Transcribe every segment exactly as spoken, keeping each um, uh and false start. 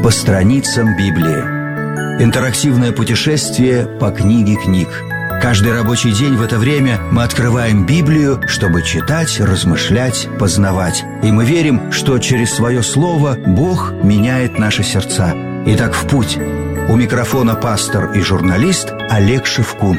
По страницам Библии. Интерактивное путешествие по книге книг. Каждый рабочий день в это время мы открываем Библию, чтобы читать, размышлять, познавать. И мы верим, что через свое слово Бог меняет наши сердца. Итак, в путь. У микрофона пастор и журналист Олег Шевкун.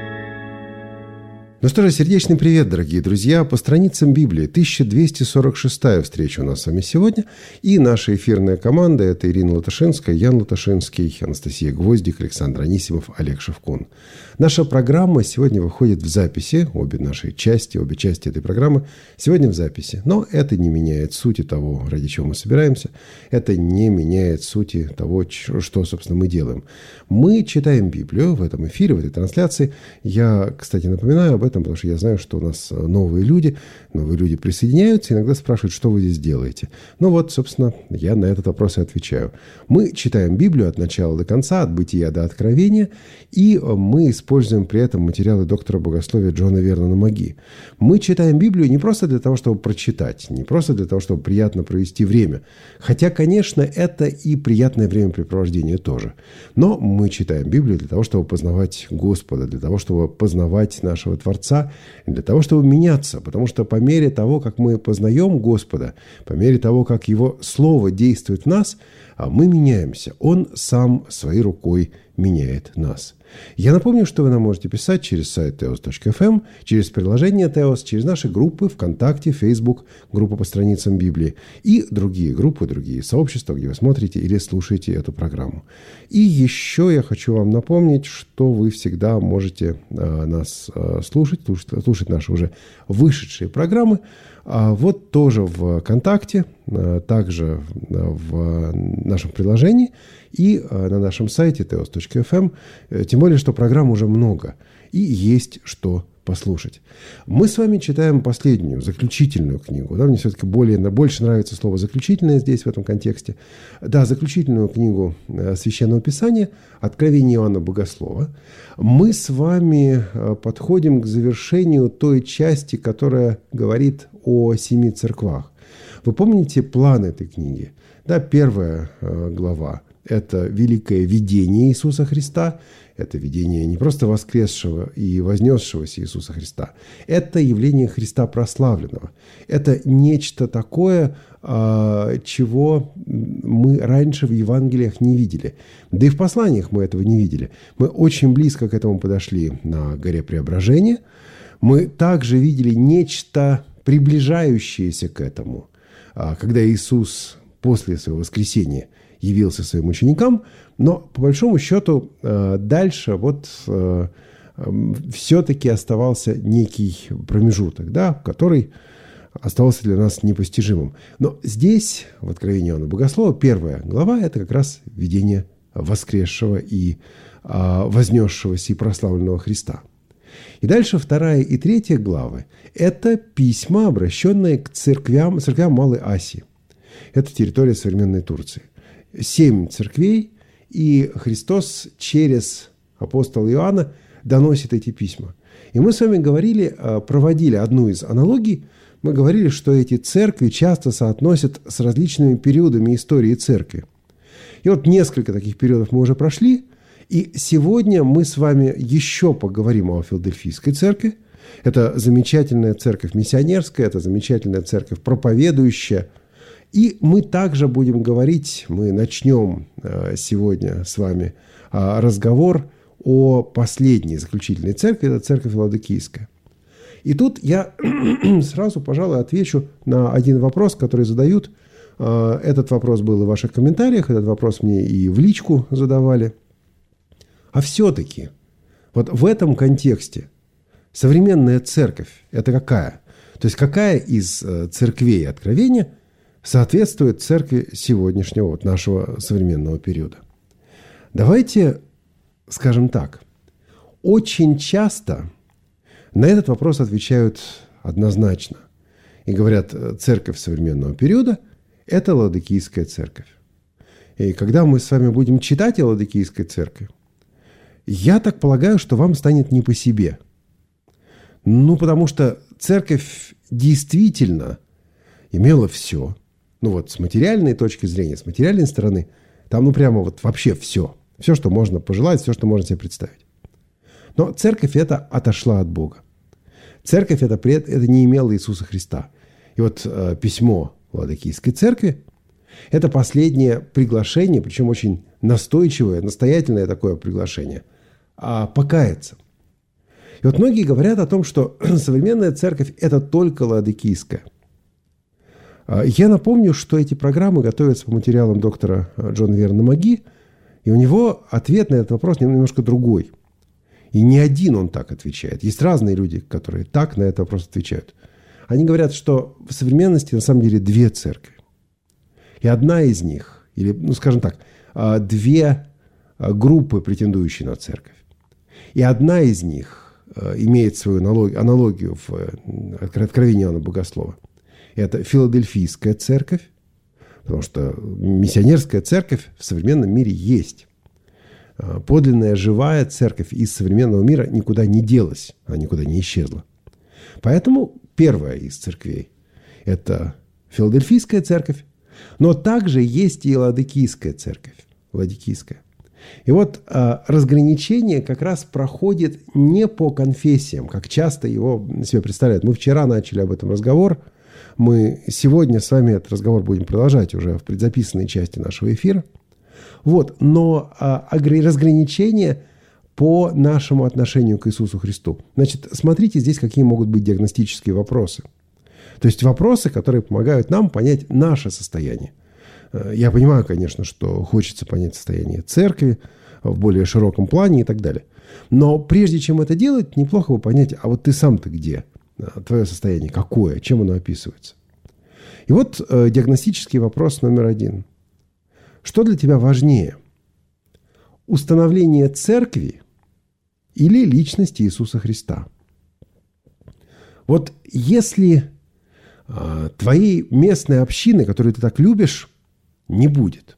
Ну что же, сердечный привет, дорогие друзья. По страницам Библии тысяча двести сорок шестая встреча у нас с вами сегодня. И наша эфирная команда – это Ирина Латышинская, Ян Латышинский, Анастасия Гвоздик, Александр Анисимов, Олег Шевкун. Наша программа сегодня выходит в записи. Обе наши части, обе части этой программы сегодня в записи. Но это не меняет сути того, ради чего мы собираемся. Это не меняет сути того, что, собственно, мы делаем. Мы читаем Библию в этом эфире, в этой трансляции. Я, кстати, напоминаю об этом, потому что я знаю, что у нас новые люди, новые люди присоединяются, иногда спрашивают, что вы здесь делаете. Ну вот, собственно, я на этот вопрос и отвечаю. Мы читаем Библию от начала до конца, от Бытия до Откровения, и мы используем при этом материалы доктора богословия Джона Вернона Маги. Мы читаем Библию не просто для того, чтобы прочитать, не просто для того, чтобы приятно провести время, хотя, конечно, это и приятное времяпрепровождение тоже. Но мы читаем Библию для того, чтобы познавать Господа, для того, чтобы познавать нашего Творца, для того, чтобы меняться, потому что по мере того, как мы познаем Господа, по мере того, как Его Слово действует в нас, мы меняемся. Он сам своей рукой меняет нас. Я напомню, что вы нам можете писать через сайт теос точка эф эм, через приложение Теос, через наши группы ВКонтакте, Фейсбук, группа по страницам Библии и другие группы, другие сообщества, где вы смотрите или слушаете эту программу. И еще я хочу вам напомнить, что вы всегда можете а, нас а, слушать, слушать, слушать наши уже вышедшие программы. А вот тоже в ВКонтакте, а, также в нашем приложении и а, на нашем сайте теос точка эф эм. Тем более, что программ уже много и есть что послушать. Мы с вами читаем последнюю, заключительную книгу. Да, мне все-таки более, больше нравится слово «заключительное» здесь, в этом контексте. Да, заключительную книгу Священного Писания «Откровение Иоанна Богослова». Мы с вами подходим к завершению той части, которая говорит о семи церквах. Вы помните план этой книги? Да, первая глава – это великое видение Иисуса Христа. Это видение не просто воскресшего и вознесшегося Иисуса Христа. Это явление Христа прославленного. Это нечто такое, чего мы раньше в Евангелиях не видели. Да и в посланиях мы этого не видели. Мы очень близко к этому подошли на горе Преображения. Мы также видели нечто приближающееся к этому, когда Иисус после своего воскресения явился своим ученикам, но по большому счету дальше вот все-таки оставался некий промежуток, да, который оставался для нас непостижимым. Но здесь, в Откровении Иоанна Богослова, первая глава – это как раз видение воскресшего и вознесшегося и прославленного Христа. И дальше вторая и третья главы – это письма, обращенные к церквям, церквям Малой Асии. Это территория современной Турции. Семь церквей, и Христос через апостола Иоанна доносит эти письма. И мы с вами говорили, проводили одну из аналогий. Мы говорили, что эти церкви часто соотносят с различными периодами истории церкви. И вот несколько таких периодов мы уже прошли. И сегодня мы с вами еще поговорим о Филадельфийской церкви. Это замечательная церковь миссионерская, это замечательная церковь проповедующая. И мы также будем говорить, мы начнем сегодня с вами разговор о последней заключительной церкви, это церковь Лаодикийская. И тут я сразу, пожалуй, отвечу на один вопрос, который задают. Этот вопрос был и в ваших комментариях, этот вопрос мне и в личку задавали. А все-таки вот в этом контексте современная церковь – это какая? То есть какая из церквей Откровения соответствует церкви сегодняшнего, вот нашего современного периода? Давайте скажем так. Очень часто на этот вопрос отвечают однозначно. И говорят, церковь современного периода – это Лаодикийская церковь. И когда мы с вами будем читать о Лаодикийской церкви, я так полагаю, что вам станет не по себе. Ну, потому что церковь действительно имела все. Ну вот, с материальной точки зрения, с материальной стороны, Там ну прямо вот вообще все. Все, что можно пожелать, все, что можно себе представить. Но церковь эта отошла от Бога. Церковь это, это не имела Иисуса Христа. И вот э, письмо Ладокийской церкви – это последнее приглашение, причем очень настойчивое, настоятельное такое приглашение, а покаяться. И вот многие говорят о том, что современная церковь – это только Ладокийская. Я напомню, что эти программы готовятся по материалам доктора Джона Вернона Маги, и у него ответ на этот вопрос немножко другой. И не один он так отвечает. Есть разные люди, которые так на этот вопрос отвечают. Они говорят, что в современности на самом деле две церкви. И одна из них, или, ну, скажем так, две группы, претендующие на церковь. И одна из них имеет свою аналогию в Откровении Иоанна Богослова. Это Филадельфийская церковь, потому что миссионерская церковь в современном мире есть. Подлинная живая церковь из современного мира никуда не делась, она никуда не исчезла. Поэтому первая из церквей – это Филадельфийская церковь, но также есть и Ладокийская церковь, Ладикийская. И вот а, разграничение как раз проходит не по конфессиям, как часто его себе представляют. Мы вчера начали об этом разговор. Мы сегодня с вами этот разговор будем продолжать уже в предзаписанной части нашего эфира. Вот, но а, разграничение по нашему отношению к Иисусу Христу. Значит, смотрите здесь, какие могут быть диагностические вопросы. То есть вопросы, которые помогают нам понять наше состояние. Я понимаю, конечно, что хочется понять состояние церкви в более широком плане и так далее. Но прежде чем это делать, неплохо бы понять, а вот ты сам-то где? Твое состояние какое? Чем оно описывается? И вот э, диагностический вопрос номер один. Что для тебя важнее? Установление церкви или личности Иисуса Христа? Вот если э, твоей местной общины, которую ты так любишь, не будет.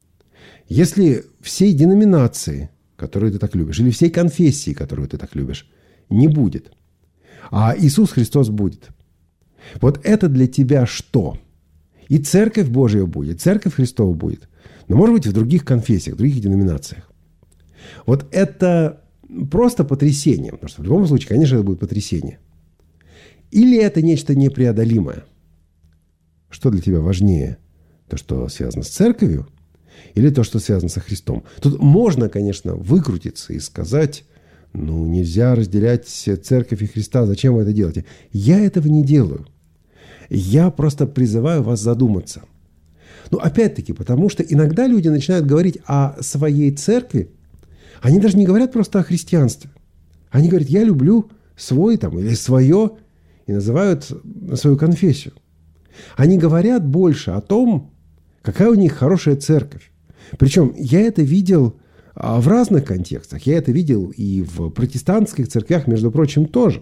Если всей деноминации, которую ты так любишь, или всей конфессии, которую ты так любишь, не будет, а Иисус Христос будет. Вот это для тебя что? И Церковь Божия будет, Церковь Христова будет. Но, может быть, в других конфессиях, в других деноминациях. Вот это просто потрясение. Потому что в любом случае, конечно, это будет потрясение. Или это нечто непреодолимое? Что для тебя важнее? То, что связано с Церковью? Или то, что связано со Христом? Тут можно, конечно, выкрутиться и сказать... Ну, нельзя разделять Церковь и Христа. Зачем вы это делаете? Я этого не делаю. Я просто призываю вас задуматься. Ну, опять-таки, потому что иногда люди начинают говорить о своей церкви. Они даже не говорят просто о христианстве. Они говорят, я люблю свой там или свое, и называют свою конфессию. Они говорят больше о том, какая у них хорошая церковь. Причем я это видел... в разных контекстах. Я это видел и в протестантских церквях, между прочим, тоже.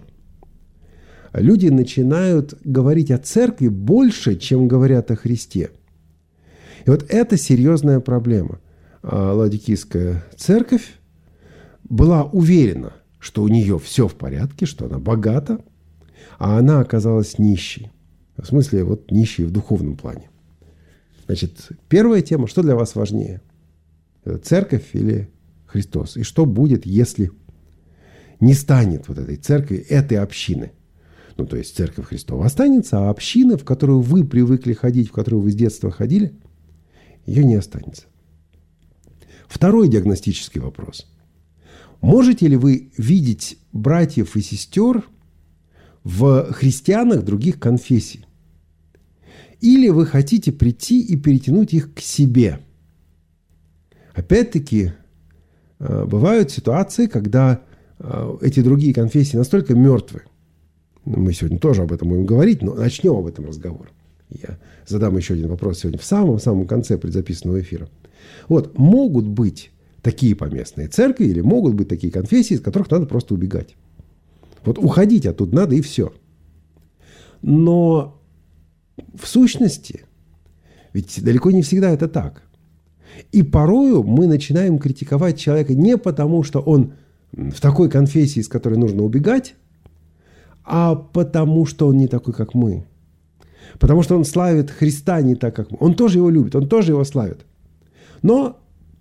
Люди начинают говорить о церкви больше, чем говорят о Христе. И вот это серьезная проблема. Ладикийская церковь была уверена, что у нее все в порядке, что она богата, а она оказалась нищей. В смысле, вот нищей в духовном плане. Значит, первая тема, что для вас важнее? Церковь или Христос? И что будет, если не станет вот этой церкви, этой общины? Ну, то есть Церковь Христова останется, а община, в которую вы привыкли ходить, в которую вы с детства ходили, ее не останется. Второй диагностический вопрос. Можете ли вы видеть братьев и сестер в христианах других конфессий? Или вы хотите прийти и перетянуть их к себе? Опять-таки, бывают ситуации, когда эти другие конфессии настолько мертвы. Мы сегодня тоже об этом будем говорить, но начнем об этом разговор. Я задам еще один вопрос сегодня в самом-самом конце предзаписанного эфира. Вот, могут быть такие поместные церкви или могут быть такие конфессии, из которых надо просто убегать. Вот уходить оттуда надо и все. Но в сущности, ведь далеко не всегда это так. И порою мы начинаем критиковать человека не потому, что он в такой конфессии, из которой нужно убегать, а потому, что он не такой, как мы. Потому что он славит Христа не так, как мы. Он тоже его любит, он тоже его славит. Но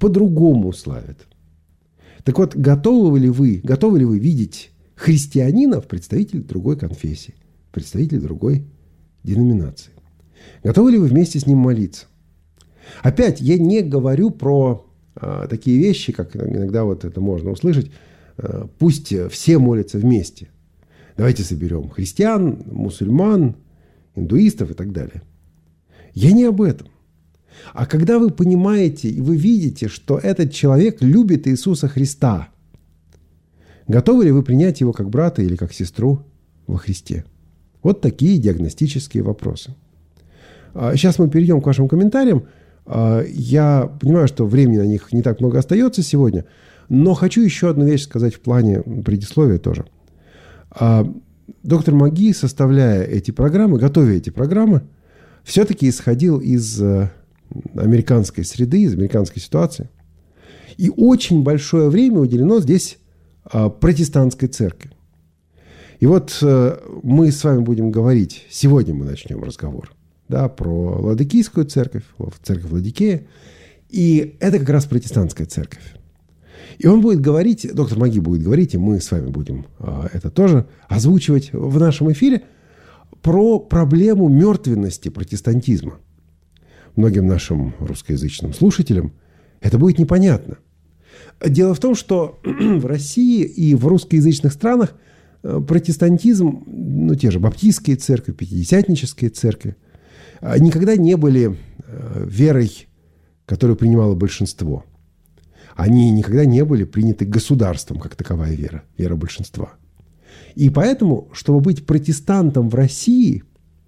по-другому славят. Так вот, готовы ли вы, готовы ли вы видеть христианина в представителе другой конфессии, представителе другой деноминации? Готовы ли вы вместе с ним молиться? Опять, я не говорю про а, такие вещи, как иногда вот это можно услышать. А, пусть все молятся вместе. Давайте соберем христиан, мусульман, индуистов и так далее. Я не об этом. А когда вы понимаете и вы видите, что этот человек любит Иисуса Христа, готовы ли вы принять его как брата или как сестру во Христе? Вот такие диагностические вопросы. Сейчас мы перейдем к вашим комментариям. Я понимаю, что времени на них не так много остается сегодня, но хочу еще одну вещь сказать в плане предисловия тоже. Доктор Маги, составляя эти программы, готовя эти программы, все-таки исходил из американской среды, из американской ситуации. И очень большое время уделено здесь протестантской церкви. И вот мы с вами будем говорить, сегодня мы начнем разговор, да, про Ладикийскую церковь, церковь Ладикея. И это как раз протестантская церковь. И он будет говорить, доктор Маги будет говорить, и мы с вами будем это тоже озвучивать в нашем эфире, про проблему мертвенности протестантизма. Многим нашим русскоязычным слушателям это будет непонятно. Дело в том, что в России и в русскоязычных странах протестантизм, ну, те же баптистские церкви, пятидесятнические церкви, никогда не были верой, которую принимало большинство. Они никогда не были приняты государством, как таковая вера, вера большинства. И поэтому, чтобы быть протестантом в России,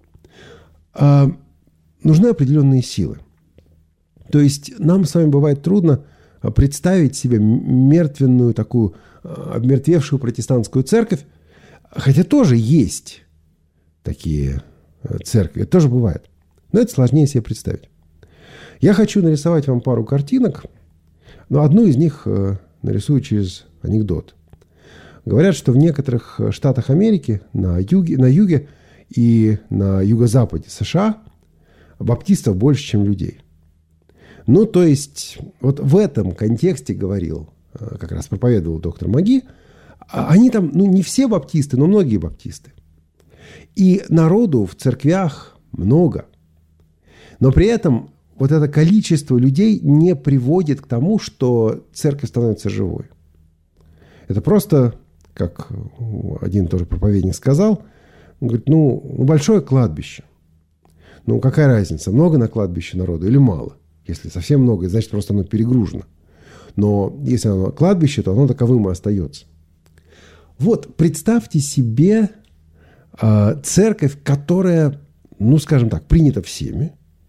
нужны определенные силы. То есть нам с вами бывает трудно представить себе мертвенную, такую обмертвевшую протестантскую церковь, хотя тоже есть такие церкви, это тоже бывает. Но это сложнее себе представить. Я хочу нарисовать вам пару картинок, но одну из них нарисую через анекдот. Говорят, что в некоторых штатах Америки, на юге, на юге и на юго-западе США баптистов больше, чем людей. Ну, то есть, вот в этом контексте говорил, как раз проповедовал доктор Маги, они там, ну, не все баптисты, но многие баптисты. И народу в церквях много. Но при этом вот это количество людей не приводит к тому, что церковь становится живой. Это просто, как один тоже проповедник сказал, он говорит, ну, большое кладбище. Ну, какая разница, много на кладбище народу или мало? Если совсем много, значит, просто оно перегружено. Но если оно кладбище, то оно таковым и остается. Вот, представьте себе э, церковь, которая, ну, скажем так, принята всеми.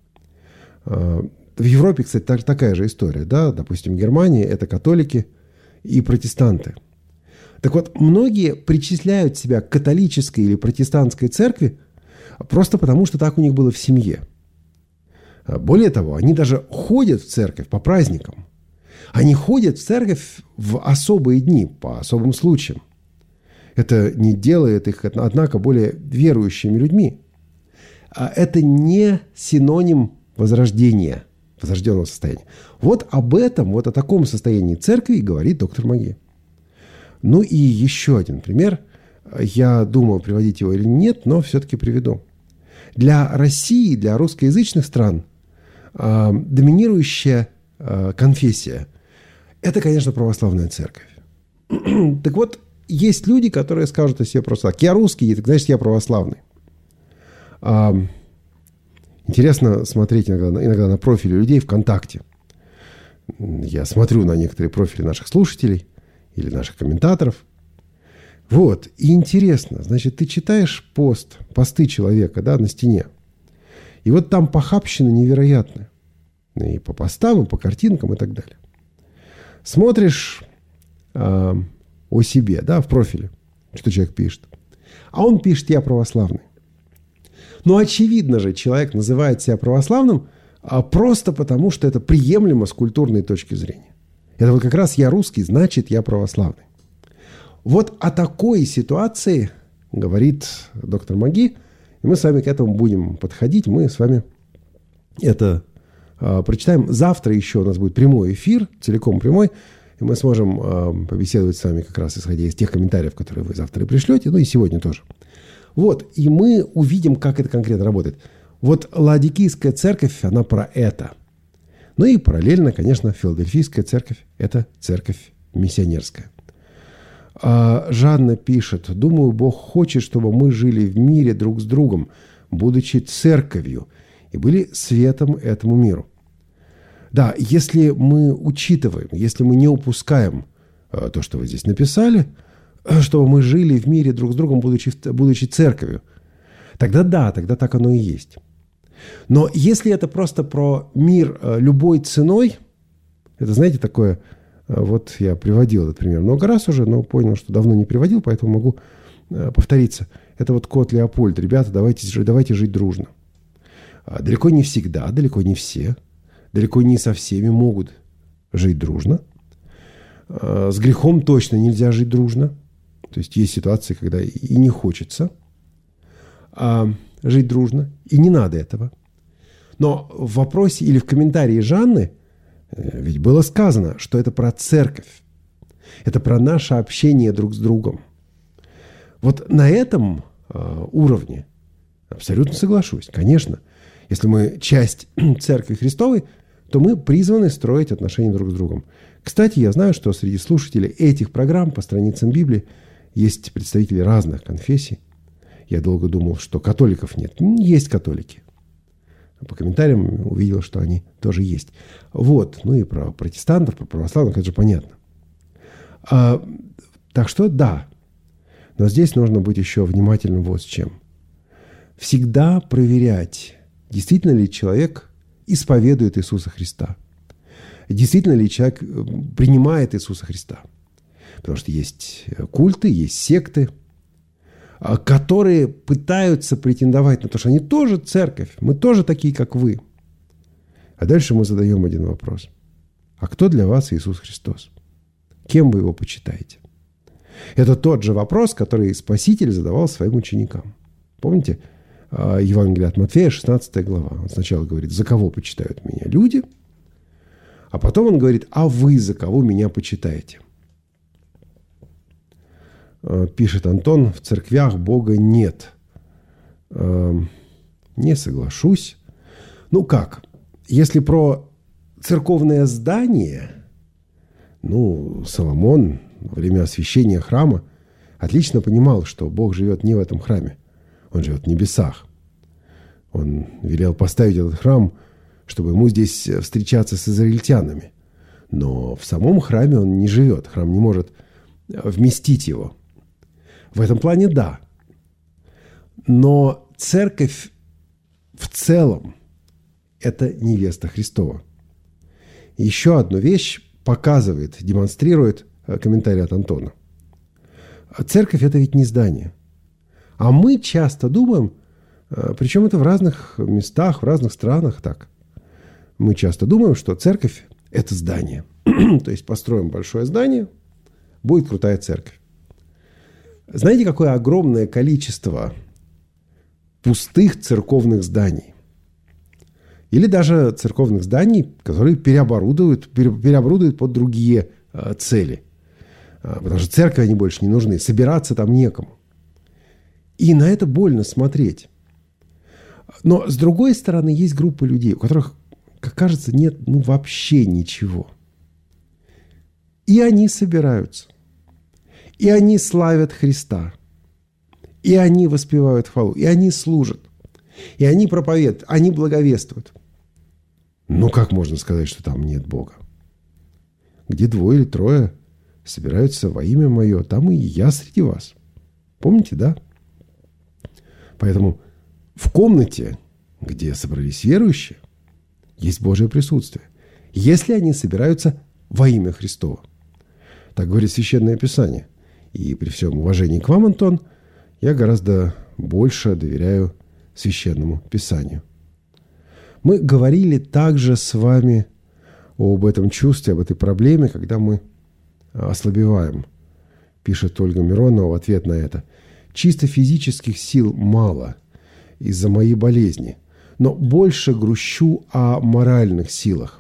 Э, в Европе, кстати, так, такая же история, да, допустим, в Германии это католики и протестанты. Так вот, многие причисляют себя к католической или протестантской церкви просто потому, что так у них было в семье. Более того, они даже ходят в церковь по праздникам. Они ходят в церковь в особые дни, по особым случаям. Это не делает их, однако, более верующими людьми. А это не синоним возрождения, возрожденного состояния. Вот об этом, вот о таком состоянии церкви говорит доктор Маги. Ну и еще один пример. Я думал, приводить его или нет, но все-таки приведу. Для России, для русскоязычных стран э, доминирующая э, конфессия – это, конечно, православная церковь. Так вот, есть люди, которые скажут о себе просто так. Я русский, так значит, я православный. Э, интересно смотреть иногда, иногда на профили людей ВКонтакте. Я смотрю на некоторые профили наших слушателей или наших комментаторов. Вот, и интересно, значит, ты читаешь пост, посты человека, да, на стене, и вот там похабщина невероятная. И по постам, и по картинкам, и так далее. Смотришь э, о себе, да, в профиле, что человек пишет. А он пишет, я православный. Но очевидно же, человек называет себя православным а просто потому, что это приемлемо с культурной точки зрения. Это вот как раз я русский, значит, я православный. Вот о такой ситуации говорит доктор Маги, и мы с вами к этому будем подходить, мы с вами это прочитаем. Завтра еще у нас будет прямой эфир, целиком прямой, и мы сможем побеседовать с вами как раз исходя из тех комментариев, которые вы завтра и пришлете, ну и сегодня тоже. Вот, и мы увидим, как это конкретно работает. Вот Лаодикийская церковь, она про это. Ну и параллельно, конечно, Филадельфийская церковь – это церковь миссионерская. А Жанна пишет: «Думаю, Бог хочет, чтобы мы жили в мире друг с другом, будучи церковью, и были светом этому миру». Да, если мы учитываем, если мы не упускаем а, то, что вы здесь написали, чтобы мы жили в мире друг с другом, будучи, будучи церковью, тогда да, тогда так оно и есть. Но если это просто про мир любой ценой, это, знаете, такое, вот я приводил этот пример много раз уже, но понял, что давно не приводил, поэтому могу повториться. Это вот кот Леопольд. Ребята, давайте, давайте жить дружно. Далеко не всегда, далеко не все, далеко не со всеми могут жить дружно. С грехом точно нельзя жить дружно. То есть есть ситуации, когда и не хочется а, жить дружно, и не надо этого. Но в вопросе или в комментарии Жанны ведь было сказано, что это про церковь. Это про наше общение друг с другом. Вот на этом а, уровне абсолютно соглашусь. Конечно, если мы часть Церкви Христовой, то мы призваны строить отношения друг с другом. Кстати, я знаю, что среди слушателей этих программ по страницам Библии есть представители разных конфессий. Я долго думал, что католиков нет. Есть католики. По комментариям увидел, что они тоже есть. Вот. Ну и про протестантов, про православных, это же понятно. А, так что да. Но здесь нужно быть еще внимательным вот с чем. Всегда проверять, действительно ли человек исповедует Иисуса Христа. Действительно ли человек принимает Иисуса Христа. Потому что есть культы, есть секты, которые пытаются претендовать на то, что они тоже церковь, мы тоже такие, как вы. А дальше мы задаем один вопрос. А кто для вас Иисус Христос? Кем вы его почитаете? Это тот же вопрос, который Спаситель задавал своим ученикам. Помните, Евангелие от Матфея, шестнадцатая глава. Он сначала говорит: «За кого почитают меня люди?» А потом он говорит: «А вы за кого меня почитаете?» Пишет Антон: «В церквях Бога нет». Не соглашусь. Ну как? Если про церковное здание, ну, Соломон во время освящения храма отлично понимал, что Бог живет не в этом храме. Он живет в небесах. Он велел поставить этот храм, чтобы ему здесь встречаться с израильтянами. Но в самом храме он не живет. Храм не может вместить его. В этом плане да. Но церковь в целом – это невеста Христова. Еще одну вещь показывает, демонстрирует комментарий от Антона. Церковь – это ведь не здание. А мы часто думаем, причем это в разных местах, в разных странах так. Мы часто думаем, что церковь – это здание. То есть построим большое здание, будет крутая церковь. Знаете, какое огромное количество пустых церковных зданий? Или даже церковных зданий, которые переоборудуют, переоборудуют под другие э, цели. Потому что церкви они больше не нужны. Собираться там некому. И на это больно смотреть. Но, с другой стороны, есть группа людей, у которых, как кажется, нет ну, вообще ничего. И они собираются. И они славят Христа. И они воспевают хвалу. И они служат. И они проповедуют. Они благовествуют. Ну, как можно сказать, что там нет Бога? Где двое или трое собираются во имя Мое, там и я среди вас. Помните, да? Поэтому в комнате, где собрались верующие, есть Божье присутствие. Если они собираются во имя Христово. Так говорит Священное Писание. И при всем уважении к вам, Антон, я гораздо больше доверяю Священному Писанию. Мы говорили также с вами об этом чувстве, об этой проблеме, когда мы ослабеваем. Пишет Ольга Миронова в ответ на это. Чисто физических сил мало из-за моей болезни, но больше грущу о моральных силах.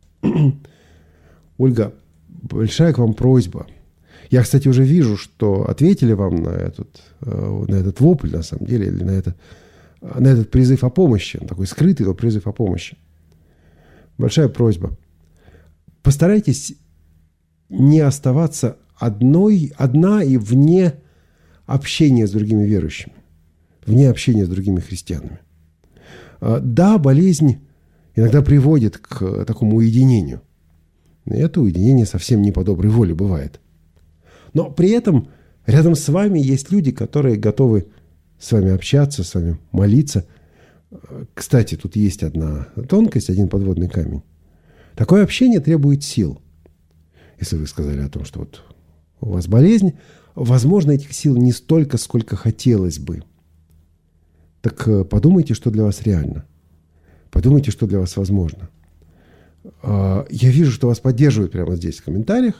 Ольга, большая к вам просьба. Я, кстати, уже вижу, что ответили вам на этот, на этот вопль, на самом деле, или на, это, на этот призыв о помощи. Такой скрытый, но призыв о помощи. Большая просьба. Постарайтесь не оставаться одной, одна и вне общения с другими верующими, вне общения с другими христианами. Да, болезнь иногда приводит к такому уединению. И это уединение совсем не по доброй воле бывает. Но при этом рядом с вами есть люди, которые готовы с вами общаться, с вами молиться. Кстати, тут есть одна тонкость, один подводный камень. Такое общение требует сил. Если вы сказали о том, что вот у вас болезнь, возможно, этих сил не столько, сколько хотелось бы. Так подумайте, что для вас реально. Подумайте, что для вас возможно. Я вижу, что вас поддерживают прямо здесь в комментариях.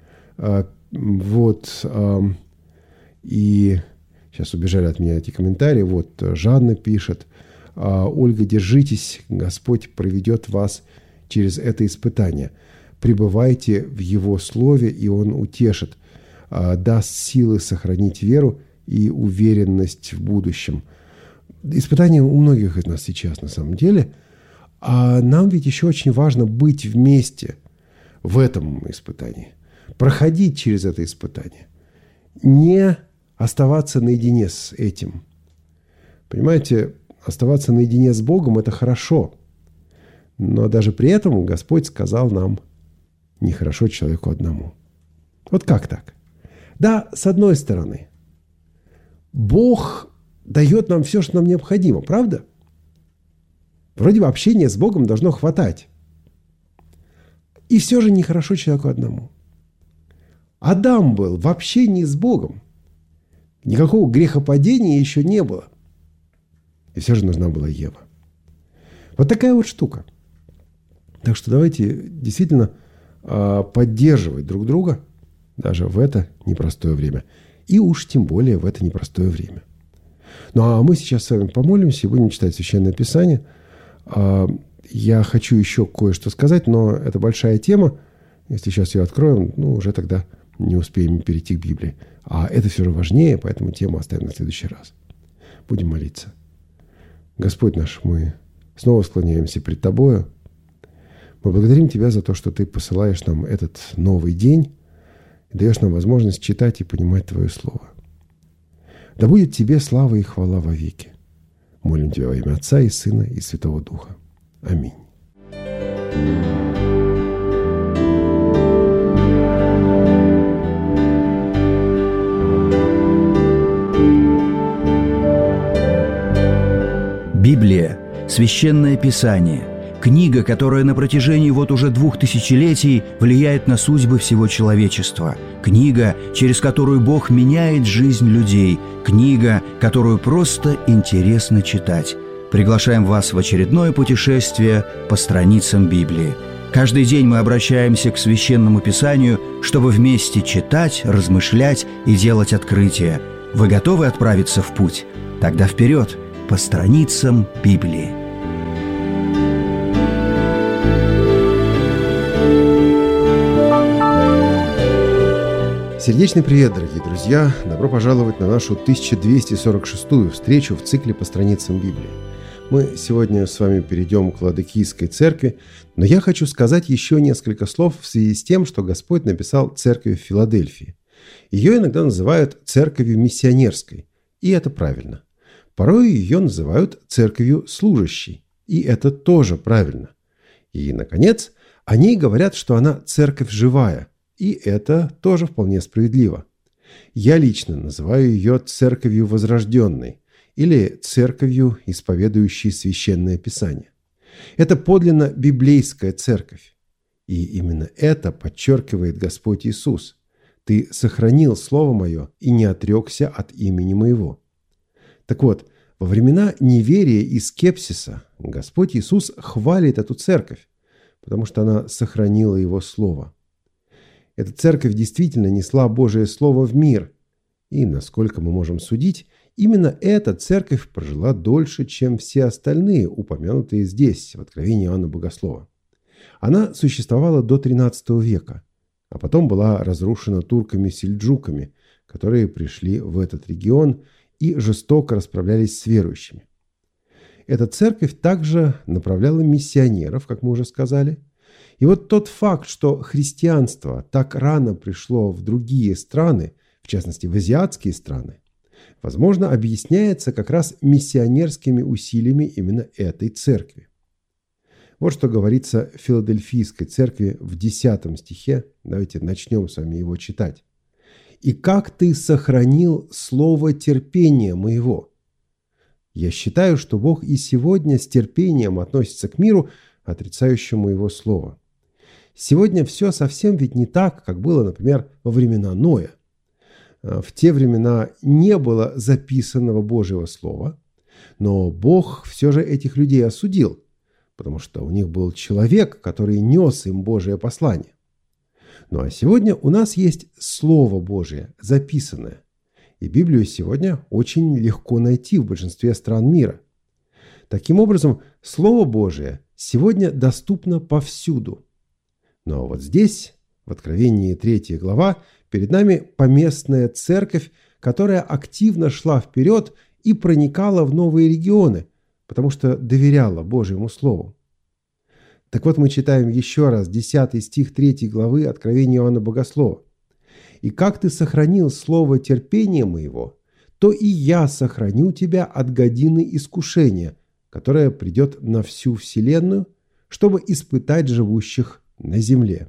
Вот. И сейчас убежали от меня эти комментарии. Вот Жанна пишет. Ольга, держитесь. Господь проведет вас через это испытание. Пребывайте в Его Слове, и Он утешит. Даст силы сохранить веру и уверенность в будущем. Испытания у многих из нас сейчас на самом деле. А нам ведь еще очень важно быть вместе в этом испытании. Проходить через это испытание. Не оставаться наедине с этим. Понимаете, оставаться наедине с Богом – это хорошо. Но даже при этом Господь сказал нам, нехорошо человеку одному. Вот как так? Да, с одной стороны, Бог дает нам все, что нам необходимо, правда? Вроде бы общения с Богом должно хватать. И все же нехорошо человеку одному. Адам был в общении с Богом. Никакого грехопадения еще не было. И все же нужна была Ева. Вот такая вот штука. Так что давайте действительно поддерживать друг друга даже в это непростое время. И уж тем более в это непростое время. Ну а мы сейчас с вами помолимся и будем читать Священное Писание. Я хочу еще кое-что сказать, но это большая тема. Если сейчас ее откроем, ну уже тогда не успеем перейти к Библии. А это все же важнее, поэтому тему оставим на следующий раз. Будем молиться. Господь наш, мы снова склоняемся пред Тобою. Мы благодарим Тебя за то, что Ты посылаешь нам этот новый день и даешь нам возможность читать и понимать Твое Слово. Да будет Тебе слава и хвала вовеки. Молим Тебя во имя Отца и Сына и Святого Духа. Аминь. Библия – Священное Писание, книга, которая на протяжении вот уже двух тысячелетий влияет на судьбы всего человечества, книга, через которую Бог меняет жизнь людей, книга, которую просто интересно читать. Приглашаем вас в очередное путешествие по страницам Библии. Каждый день мы обращаемся к Священному Писанию, чтобы вместе читать, размышлять и делать открытия. Вы готовы отправиться в путь? Тогда вперед! По страницам Библии. Сердечный привет, дорогие друзья! Добро пожаловать на нашу тысяча двести сорок шестую встречу в цикле по страницам Библии. Мы сегодня с вами перейдем к Ладокийской церкви, но я хочу сказать еще несколько слов в связи с тем, что Господь написал церкви в Филадельфии. Ее иногда называют церковью миссионерской, и это правильно. Порой ее называют церковью служащей, и это тоже правильно. И, наконец, о ней говорят, что она церковь живая, и это тоже вполне справедливо. Я лично называю ее церковью возрожденной или церковью, исповедующей Священное Писание. Это подлинно библейская церковь. И именно это подчеркивает Господь Иисус. «Ты сохранил Слово Мое и не отрекся от имени Моего». Так вот, во времена неверия и скепсиса Господь Иисус хвалит эту церковь, потому что она сохранила Его Слово. Эта церковь действительно несла Божие Слово в мир, и, насколько мы можем судить, Именно эта церковь прожила дольше, чем все остальные, упомянутые здесь, в Откровении Иоанна Богослова. Она существовала до тринадцатого века, а потом была разрушена турками-сельджуками, которые пришли в этот регион и жестоко расправлялись с верующими. Эта церковь также направляла миссионеров, как мы уже сказали. И вот тот факт, что христианство так рано пришло в другие страны, в частности в азиатские страны, возможно, объясняется как раз миссионерскими усилиями именно этой церкви. Вот что говорится в Филадельфийской церкви в десятом стихе. Давайте начнем с вами его читать. «И как ты сохранил слово терпения моего». Я считаю, что Бог и сегодня с терпением относится к миру, отрицающему его слово. Сегодня все совсем ведь не так, как было, например, во времена Ноя. В те времена не было записанного Божьего слова, но Бог все же этих людей осудил, потому что у них был человек, который нес им Божие послание. Ну а сегодня у нас есть Слово Божие, записанное. И Библию сегодня очень легко найти в большинстве стран мира. Таким образом, Слово Божие сегодня доступно повсюду. Но вот здесь, в Откровении третья глава, перед нами поместная церковь, которая активно шла вперед и проникала в новые регионы, потому что доверяла Божьему Слову. Так вот, мы читаем еще раз десятый стих третьей главы Откровения Иоанна Богослова. «И как ты сохранил слово терпения моего, то и я сохраню тебя от годины искушения, которое придет на всю вселенную, чтобы испытать живущих на земле».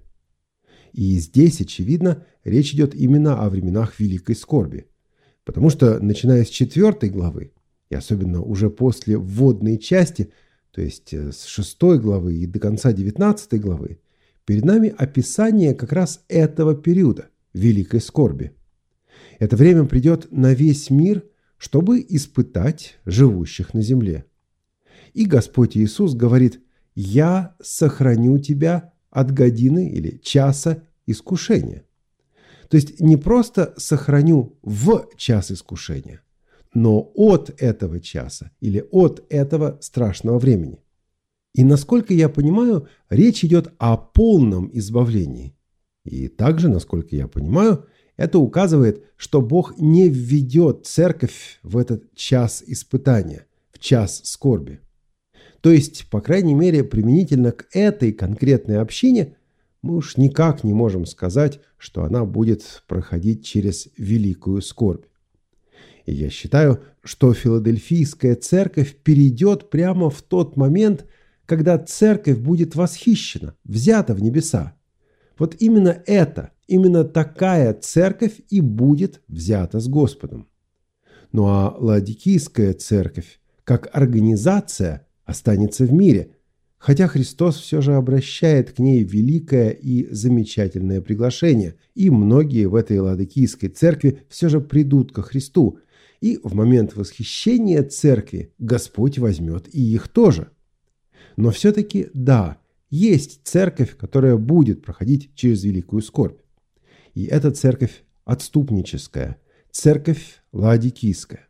И здесь, очевидно, речь идет именно о временах великой скорби. Потому что, начиная с четвертой главы, и особенно уже после вводной части, то есть с шестой главы и до конца девятнадцатой главы, перед нами описание как раз этого периода великой скорби. Это время придет на весь мир, чтобы испытать живущих на земле. И Господь Иисус говорит: «Я сохраню тебя от годины или часа искушения». То есть не просто сохраню в час искушения, но от этого часа или от этого страшного времени. И насколько я понимаю, речь идет о полном избавлении. И также, насколько я понимаю, это указывает, что Бог не введет церковь в этот час испытания, в час скорби. То есть, по крайней мере, применительно к этой конкретной общине, мы уж никак не можем сказать, что она будет проходить через великую скорбь. И я считаю, что Филадельфийская церковь перейдет прямо в тот момент, когда церковь будет восхищена, взята в небеса. Вот именно это, именно такая церковь и будет взята с Господом. Ну а Лаодикийская церковь, как организация, останется в мире, хотя Христос все же обращает к ней великое и замечательное приглашение, и многие в этой Лаодикийской церкви все же придут ко Христу, и в момент восхищения церкви Господь возьмет и их тоже. Но все-таки да, есть церковь, которая будет проходить через великую скорбь. И это церковь отступническая, церковь Лаодикийская.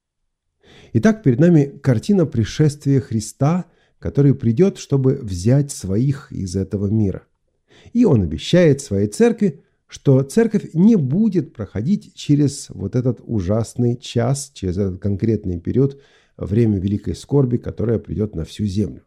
Итак, перед нами картина пришествия Христа, который придет, чтобы взять своих из этого мира. И он обещает своей церкви, что церковь не будет проходить через вот этот ужасный час, через этот конкретный период, время великой скорби, которая придет на всю землю.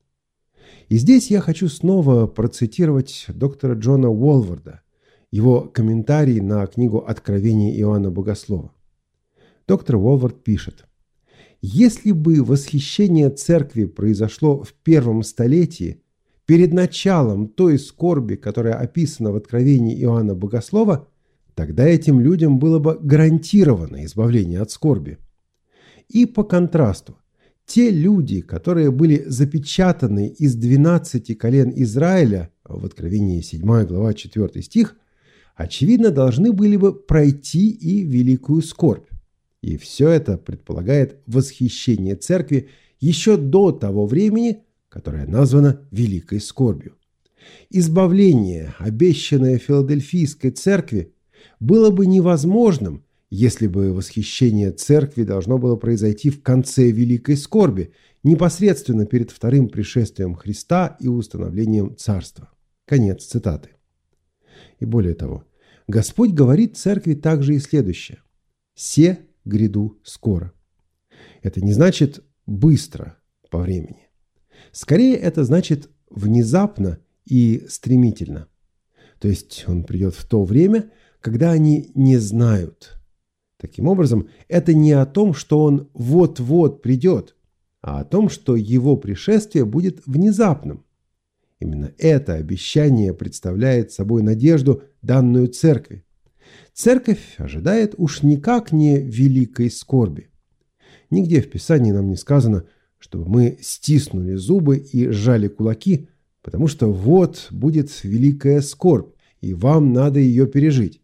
И здесь я хочу снова процитировать доктора Джона Уолварда, его комментарий на книгу «Откровение Иоанна Богослова». Доктор Уолвард пишет: «Если бы восхищение церкви произошло в первом столетии, перед началом той скорби, которая описана в Откровении Иоанна Богослова, тогда этим людям было бы гарантировано избавление от скорби. И по контрасту, те люди, которые были запечатаны из двенадцати колен Израиля, в Откровении седьмая глава четвёртый стих, очевидно, должны были бы пройти и великую скорбь. И все это предполагает восхищение церкви еще до того времени, которое названо великой скорбью. Избавление, обещанное Филадельфийской церкви, было бы невозможным, если бы восхищение церкви должно было произойти в конце великой скорби, непосредственно перед вторым пришествием Христа и установлением царства. Конец цитаты. И более того, Господь говорит церкви также и следующее: «Се гряду скоро». Это не значит быстро по времени. Скорее, это значит внезапно и стремительно. То есть он придет в то время, когда они не знают. Таким образом, это не о том, что он вот-вот придет, а о том, что его пришествие будет внезапным. Именно это обещание представляет собой надежду, данную церкви. Церковь ожидает уж никак не великой скорби. Нигде в Писании нам не сказано, чтобы мы стиснули зубы и сжали кулаки, потому что вот будет великая скорбь, и вам надо ее пережить.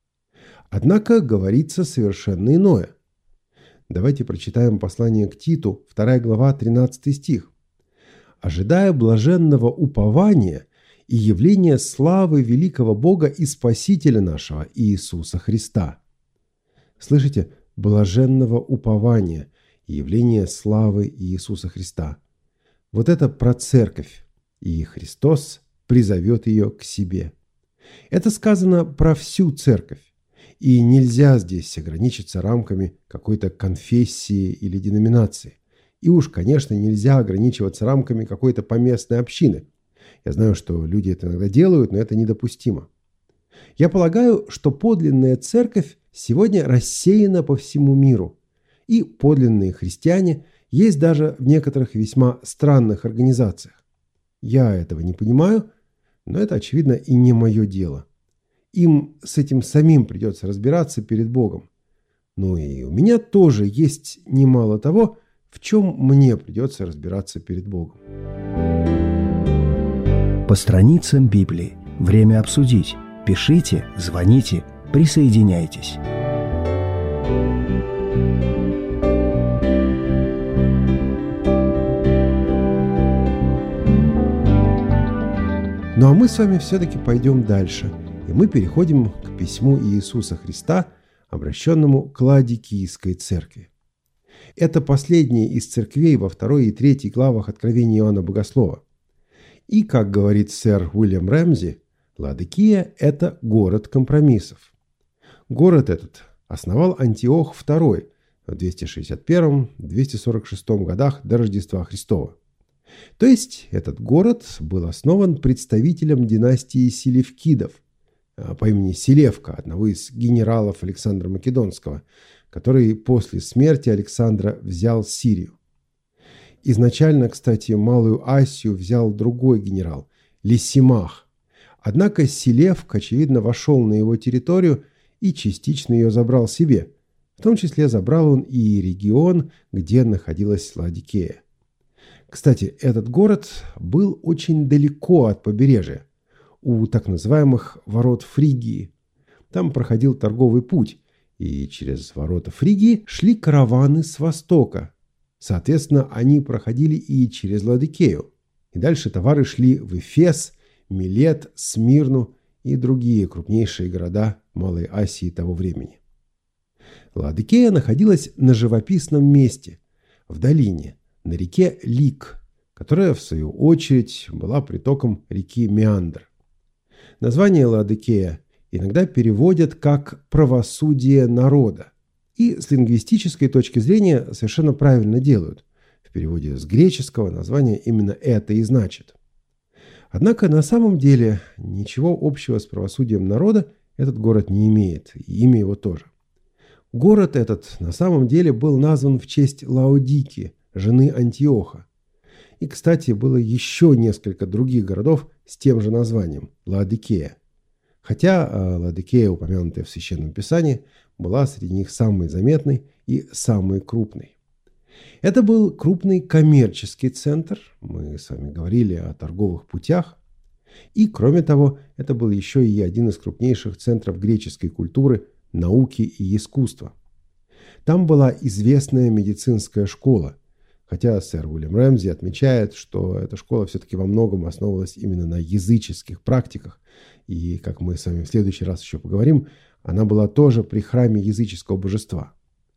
Однако говорится совершенно иное. Давайте прочитаем послание к Титу, вторая глава, тринадцатый стих. «Ожидая блаженного упования и явления славы великого Бога и Спасителя нашего Иисуса Христа». Слышите? Блаженного упования и явления славы Иисуса Христа. Вот это про церковь, и Христос призовет ее к себе. Это сказано про всю церковь. И нельзя здесь ограничиться рамками какой-то конфессии или деноминации. И уж, конечно, нельзя ограничиваться рамками какой-то поместной общины. Я знаю, что люди это иногда делают, но это недопустимо. Я полагаю, что подлинная церковь сегодня рассеяна по всему миру. И подлинные христиане есть даже в некоторых весьма странных организациях. Я этого не понимаю, но это, очевидно, и не мое дело. Им с этим самим придется разбираться перед Богом. Ну и у меня тоже есть немало того, в чем мне придется разбираться перед Богом. По страницам Библии. Время обсудить. Пишите, звоните, присоединяйтесь. Ну а мы с вами все-таки пойдем дальше. И мы переходим к письму Иисуса Христа, обращенному к Ладикийской церкви. Это последняя из церквей во второй и третьей главах Откровения Иоанна Богослова. И, как говорит сэр Уильям Рэмзи, Ладикия – это город компромиссов. Город этот основал Антиох второй в двести шестьдесят первом - двести сорок шестом годах до Рождества Христова. То есть этот город был основан представителем династии Селевкидов по имени Селевка, одного из генералов Александра Македонского, который после смерти Александра взял Сирию. Изначально, кстати, Малую Асию взял другой генерал – Лисимах. Однако Селевк, очевидно, вошел на его территорию и частично ее забрал себе. В том числе забрал он и регион, где находилась Ладикея. Кстати, этот город был очень далеко от побережья, у так называемых ворот Фригии. Там проходил торговый путь, и через ворота Фригии шли караваны с востока. Соответственно, они проходили и через Ладикею. И дальше товары шли в Эфес, Милет, Смирну и другие крупнейшие города Малой Асии того времени. Ладикея находилась на живописном месте, в долине, на реке Лик, которая, в свою очередь, была притоком реки Меандр. Название Ладикея иногда переводят как «правосудие народа». И с лингвистической точки зрения совершенно правильно делают. В переводе с греческого название именно это и значит. Однако на самом деле ничего общего с правосудием народа этот город не имеет, и имя его тоже. Город этот на самом деле был назван в честь Лаодики, жены Антиоха. И, кстати, было еще несколько других городов с тем же названием – Лаодикея. Хотя Лаодикея, упомянутая в Священном Писании, была среди них самой заметной и самой крупной. Это был крупный коммерческий центр, мы с вами говорили о торговых путях. И, кроме того, это был еще и один из крупнейших центров греческой культуры, науки и искусства. Там была известная медицинская школа, хотя сэр Уильям Рэмзи отмечает, что эта школа все-таки во многом основывалась именно на языческих практиках, и, как мы с вами в следующий раз еще поговорим, Она была тоже при храме языческого божества.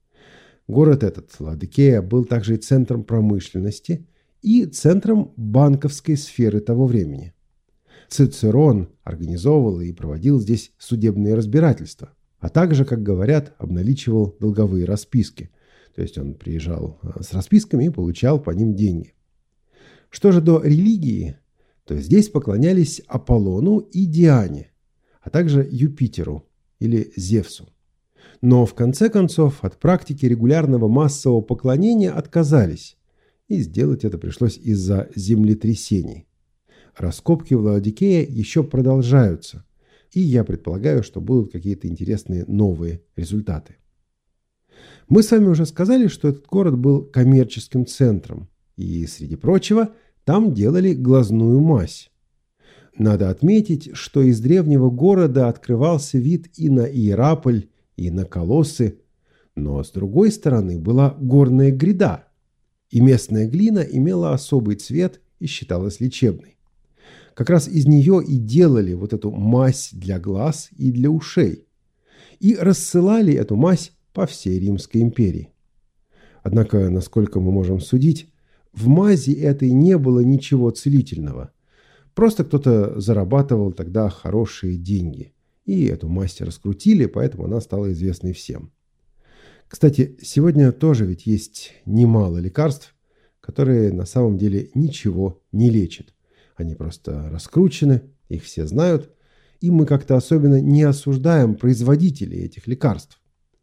Город этот, Лаодикея, был также и центром промышленности и центром банковской сферы того времени. Цицерон организовывал и проводил здесь судебные разбирательства, а также, как говорят, обналичивал долговые расписки. То есть он приезжал с расписками и получал по ним деньги. Что же до религии, то здесь поклонялись Аполлону и Диане, а также Юпитеру или Зевсу. Но в конце концов от практики регулярного массового поклонения отказались, и сделать это пришлось из-за землетрясений. Раскопки в Лаодикее еще продолжаются, и я предполагаю, что будут какие-то интересные новые результаты. Мы с вами уже сказали, что этот город был коммерческим центром, и, среди прочего, там делали глазную мазь. Надо отметить, что из древнего города открывался вид и на Иераполь, и на Колоссы, но с другой стороны была горная гряда, и местная глина имела особый цвет и считалась лечебной. Как раз из нее и делали вот эту мазь для глаз и для ушей, и рассылали эту мазь по всей Римской империи. Однако, насколько мы можем судить, в мази этой не было ничего целительного. Просто кто-то зарабатывал тогда хорошие деньги. И эту мазь раскрутили, поэтому она стала известной всем. Кстати, сегодня тоже ведь есть немало лекарств, которые на самом деле ничего не лечат. Они просто раскручены, их все знают, и мы как-то особенно не осуждаем производителей этих лекарств.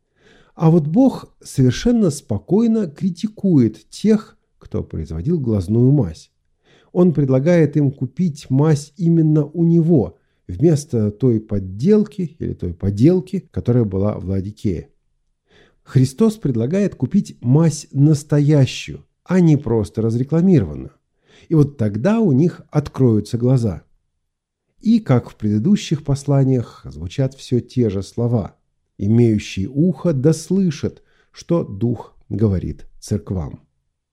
А вот Бог совершенно спокойно критикует тех, кто производил глазную мазь. Он предлагает им купить мазь именно у него, вместо той подделки или той поделки, которая была в Лаодикее. Христос предлагает купить мазь настоящую, а не просто разрекламированную. И вот тогда у них откроются глаза. И, как в предыдущих посланиях, звучат все те же слова. «Имеющий ухо да слышит, что Дух говорит церквам».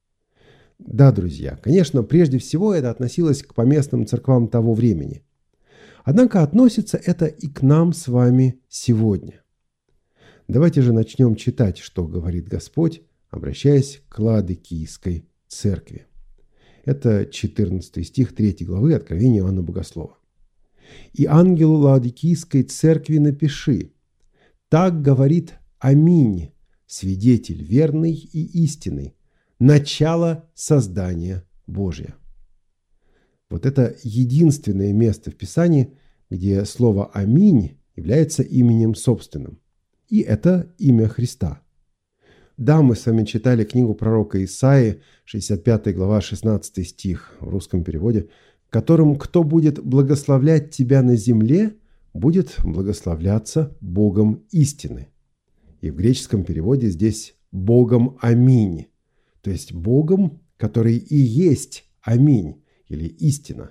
Да, друзья, конечно, прежде всего это относилось к поместным церквам того времени. Однако относится это и к нам с вами сегодня. Давайте же начнем читать, что говорит Господь, обращаясь к Лаодикийской церкви. Это четырнадцатый стих третьей главы Откровения Иоанна Богослова. «И ангелу Лаодикийской церкви напиши: так говорит Аминь, свидетель верный и истинный, начало создания Божия». Вот это единственное место в Писании, где слово «Аминь» является именем собственным. И это имя Христа. Да, мы с вами читали книгу пророка Исаии, шестьдесят пятая глава, шестнадцатый стих в русском переводе, которым «кто будет благословлять тебя на земле, будет благословляться Богом истины». И в греческом переводе здесь «Богом Аминь», то есть Богом, который и есть Аминь, или истина.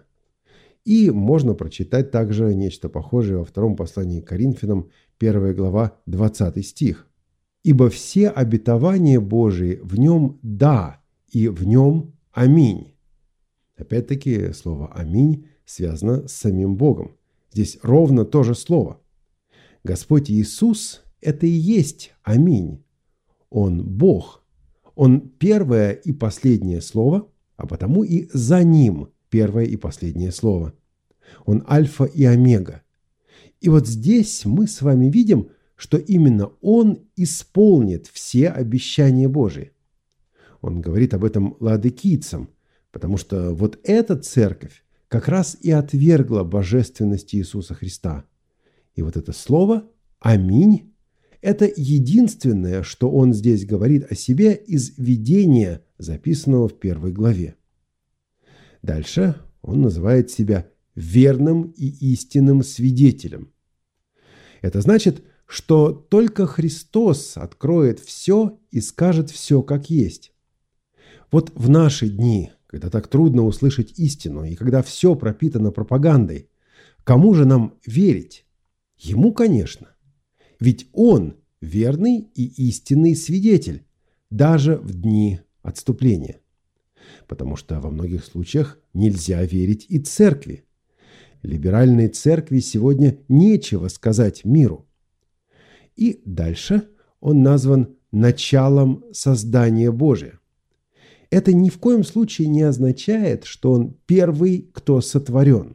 И можно прочитать также нечто похожее во втором послании к Коринфянам, первая глава, двадцатый стих. «Ибо все обетования Божии в нем «да» и в нем «аминь». Опять-таки слово «аминь» связано с самим Богом. Здесь ровно то же слово. Господь Иисус – это и есть «аминь». Он Бог. Он первое и последнее слово, а потому и за ним первое и последнее слово. Он альфа и омега. И вот здесь мы с вами видим, что именно он исполнит все обещания Божии. Он говорит об этом лаодикийцам, потому что вот эта церковь как раз и отвергла божественность Иисуса Христа. И вот это слово «Аминь» – это единственное, что он здесь говорит о себе из видения, записанного в первой главе. Дальше он называет себя верным и истинным свидетелем. Это значит, что только Христос откроет все и скажет все как есть. Вот в наши дни, когда так трудно услышать истину и когда все пропитано пропагандой, кому же нам верить? Ему, конечно. Ведь он верный и истинный свидетель, даже в дни отступления. Потому что во многих случаях нельзя верить и церкви. Либеральной церкви сегодня нечего сказать миру. И дальше он назван началом создания Божия. Это ни в коем случае не означает, что он первый, кто сотворен.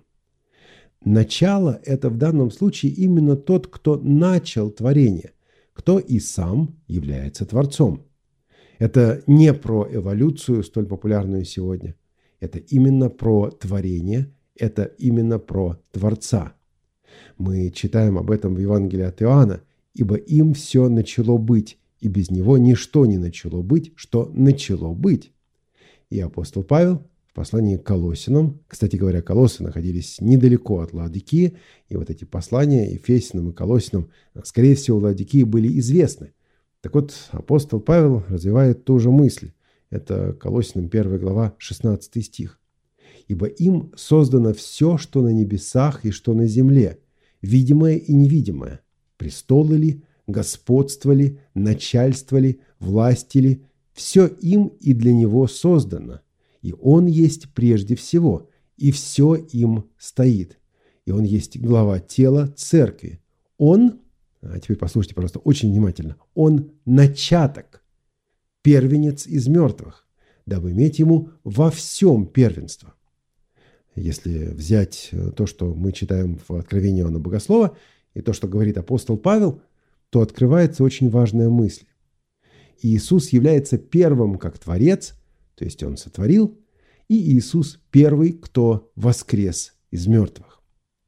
Начало – это в данном случае именно тот, кто начал творение, кто и сам является Творцом. Это не про эволюцию, столь популярную сегодня. Это именно про творение, это именно про Творца. Мы читаем об этом в Евангелии от Иоанна. «Ибо им все начало быть, и без него ничто не начало быть, что начало быть». И апостол Павел в послании к Колоссянам, кстати говоря, Колоссы находились недалеко от Лаодикии, и вот эти послания Ефесянам и Колоссянам, скорее всего, Лаодикии были известны. Так вот, апостол Павел развивает ту же мысль. Это Колоссянам первая глава, шестнадцатый стих. «Ибо им создано все, что на небесах и что на земле, видимое и невидимое, престолы ли, господство ли, начальство ли, власти ли, все им и для него создано, и он есть прежде всего, и все им стоит, и он есть глава тела церкви. Он, а теперь послушайте, пожалуйста, очень внимательно, он начаток, первенец из мертвых, дабы иметь ему во всем первенство». Если взять то, что мы читаем в Откровении Иоанна Богослова, и то, что говорит апостол Павел, то открывается очень важная мысль. Иисус является первым как Творец, то есть Он сотворил, и Иисус первый, кто воскрес из мертвых.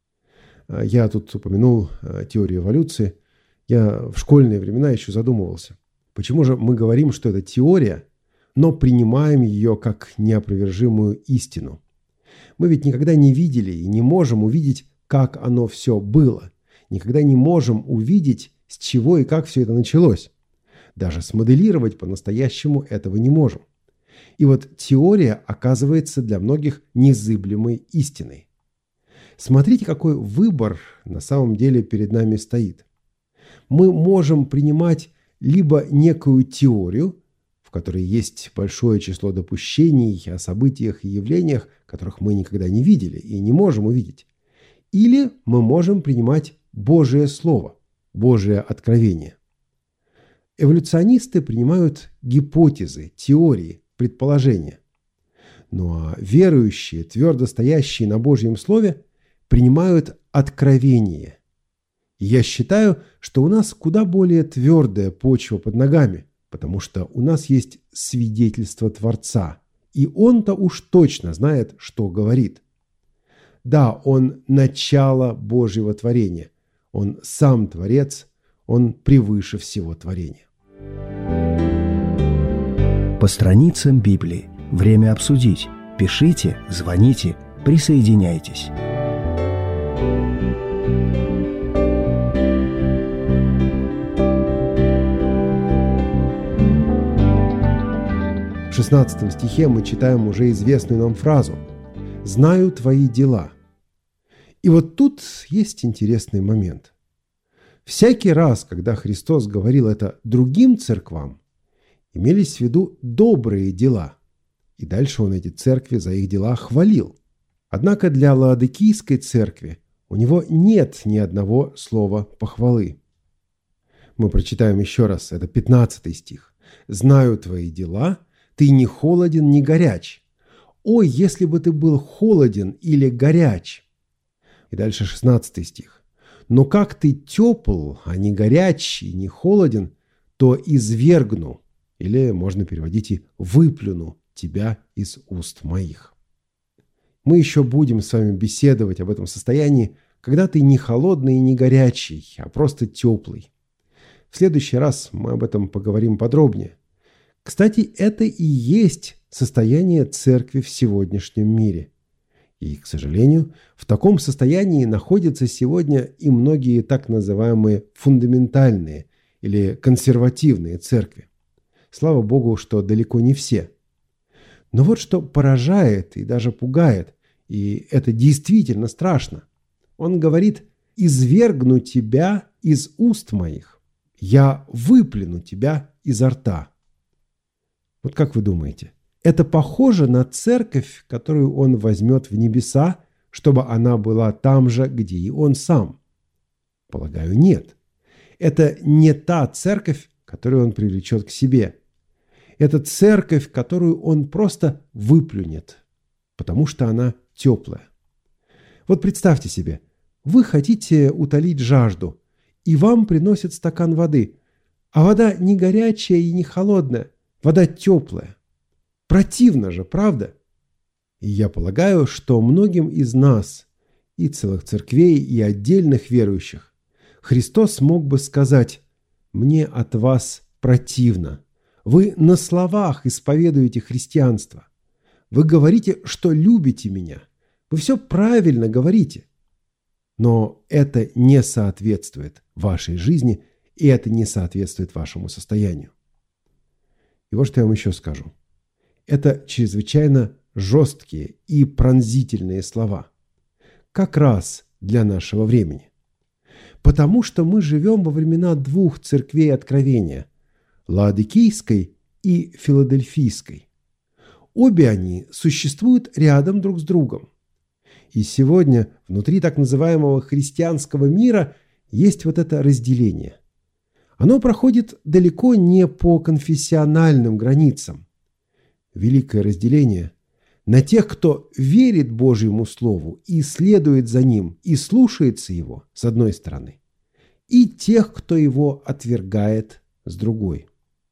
Я тут упомянул теорию эволюции. Я в школьные времена еще задумывался, почему же мы говорим, что это теория, но принимаем ее как неопровержимую истину. Мы ведь никогда не видели и не можем увидеть, как оно все было. Никогда не можем увидеть, с чего и как все это началось. Даже смоделировать по-настоящему этого не можем. И вот теория оказывается для многих незыблемой истиной. Смотрите, какой выбор на самом деле перед нами стоит. Мы можем принимать либо некую теорию, в которой есть большое число допущений о событиях и явлениях, которых мы никогда не видели и не можем увидеть, или мы можем принимать Божие Слово, Божие откровение. Эволюционисты принимают гипотезы, теории, предположения. Ну а верующие, твердо стоящие на Божьем Слове, принимают откровение. И я считаю, что у нас куда более твердая почва под ногами, потому что у нас есть свидетельство Творца, и Он-то уж точно знает, что говорит. Да, Он начало Божьего творения, Он сам Творец, Он превыше всего творения. По страницам Библии. Время обсудить. Пишите, звоните, присоединяйтесь. В шестнадцатом стихе мы читаем уже известную нам фразу «Знаю твои дела». И вот тут есть интересный момент. Всякий раз, когда Христос говорил это другим церквам, имелись в виду добрые дела. И дальше он эти церкви за их дела хвалил. Однако для Лаодикийской церкви у него нет ни одного слова похвалы. Мы прочитаем еще раз, это пятнадцатый стих. «Знаю твои дела, ты не холоден, ни горяч. Ой, если бы ты был холоден или горяч». И дальше шестнадцатый стих. «Но как ты тепл, а не горяч и не холоден, то извергну». Или можно переводить и «выплюну тебя из уст моих». Мы еще будем с вами беседовать об этом состоянии, когда ты не холодный и не горячий, а просто теплый. В следующий раз мы об этом поговорим подробнее. Кстати, это и есть состояние церкви в сегодняшнем мире. И, к сожалению, в таком состоянии находятся сегодня и многие так называемые фундаментальные или консервативные церкви. Слава Богу, что далеко не все. Но вот что поражает и даже пугает, и это действительно страшно. Он говорит: «Извергну тебя из уст моих, я выплюну тебя изо рта». Вот как вы думаете, это похоже на церковь, которую он возьмет в небеса, чтобы она была там же, где и он сам? Полагаю, нет. Это не та церковь, которую он привлечет к себе. Это церковь, которую он просто выплюнет, потому что она теплая. Вот представьте себе, вы хотите утолить жажду, и вам приносят стакан воды, а вода не горячая и не холодная, вода теплая. Противно же, правда? И я полагаю, что многим из нас, и целых церквей, и отдельных верующих, Христос мог бы сказать: «Мне от вас противно. Вы на словах исповедуете христианство. Вы говорите, что любите меня. Вы все правильно говорите. Но это не соответствует вашей жизни, и это не соответствует вашему состоянию». И вот что я вам еще скажу. Это чрезвычайно жесткие и пронзительные слова. Как раз для нашего времени. Потому что мы живем во времена двух церквей откровения – Лаодикийской и Филадельфийской. Обе они существуют рядом друг с другом. И сегодня внутри так называемого христианского мира есть вот это разделение. Оно проходит далеко не по конфессиональным границам. Великое разделение на тех, кто верит Божьему Слову и следует за ним, и слушается его, с одной стороны, и тех, кто его отвергает, с другой.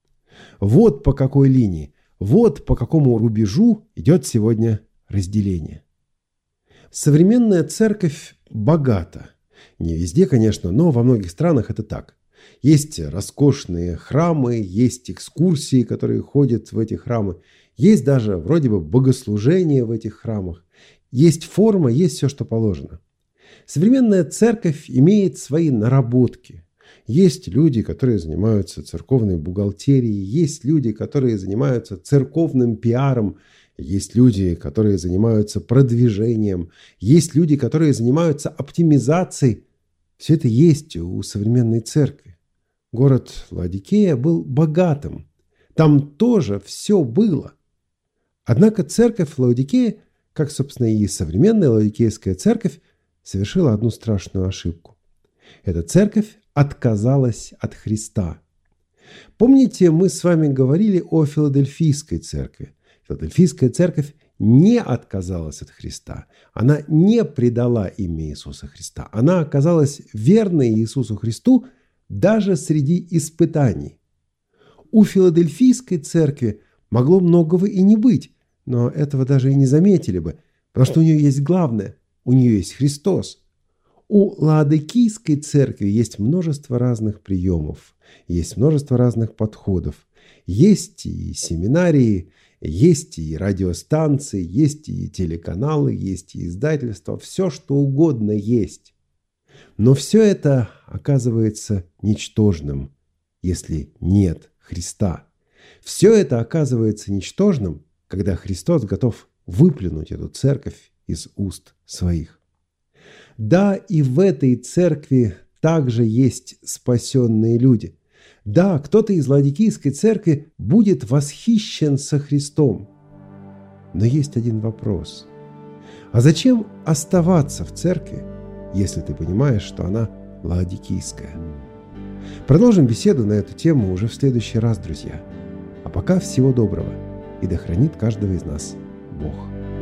Вот по какой линии, вот по какому рубежу идет сегодня разделение. Современная церковь богата. Не везде, конечно, но во многих странах это так. Есть роскошные храмы, есть экскурсии, которые ходят в эти храмы. Есть даже вроде бы богослужения в этих храмах. Есть форма, есть все, что положено. Современная церковь имеет свои наработки. Есть люди, которые занимаются церковной бухгалтерией. Есть люди, которые занимаются церковным пиаром. Есть люди, которые занимаются продвижением. Есть люди, которые занимаются оптимизацией. Все это есть у современной церкви. Город Лаодикея был богатым. Там тоже все было. Однако церковь Лаодикея, как, собственно, и современная Лаодикейская церковь, совершила одну страшную ошибку. Эта церковь отказалась от Христа. Помните, мы с вами говорили о Филадельфийской церкви. Филадельфийская церковь не отказалась от Христа. Она не предала имя Иисуса Христа. Она оказалась верной Иисусу Христу даже среди испытаний. У Филадельфийской церкви могло многого и не быть, но этого даже и не заметили бы, потому что у нее есть главное – у нее есть Христос. У Лаодикийской церкви есть множество разных приемов, есть множество разных подходов. Есть и семинарии, есть и радиостанции, есть и телеканалы, есть и издательства, все что угодно есть. Но все это оказывается ничтожным, если нет Христа. Все это оказывается ничтожным, когда Христос готов выплюнуть эту церковь из уст своих. Да, и в этой церкви также есть спасенные люди. Да, кто-то из Лаодикийской церкви будет восхищен со Христом. Но есть один вопрос. А зачем оставаться в церкви, если ты понимаешь, что она лаодикийская? Продолжим беседу на эту тему уже в следующий раз, друзья. А пока всего доброго, и да хранит каждого из нас Бог.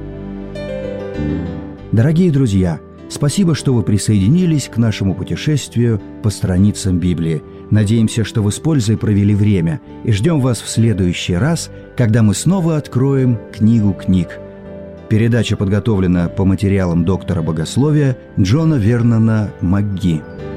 Дорогие друзья, спасибо, что вы присоединились к нашему путешествию по страницам Библии. Надеемся, что вы с пользой провели время, и ждем вас в следующий раз, когда мы снова откроем книгу книг. Передача подготовлена по материалам доктора богословия Джона Вернона МакГи.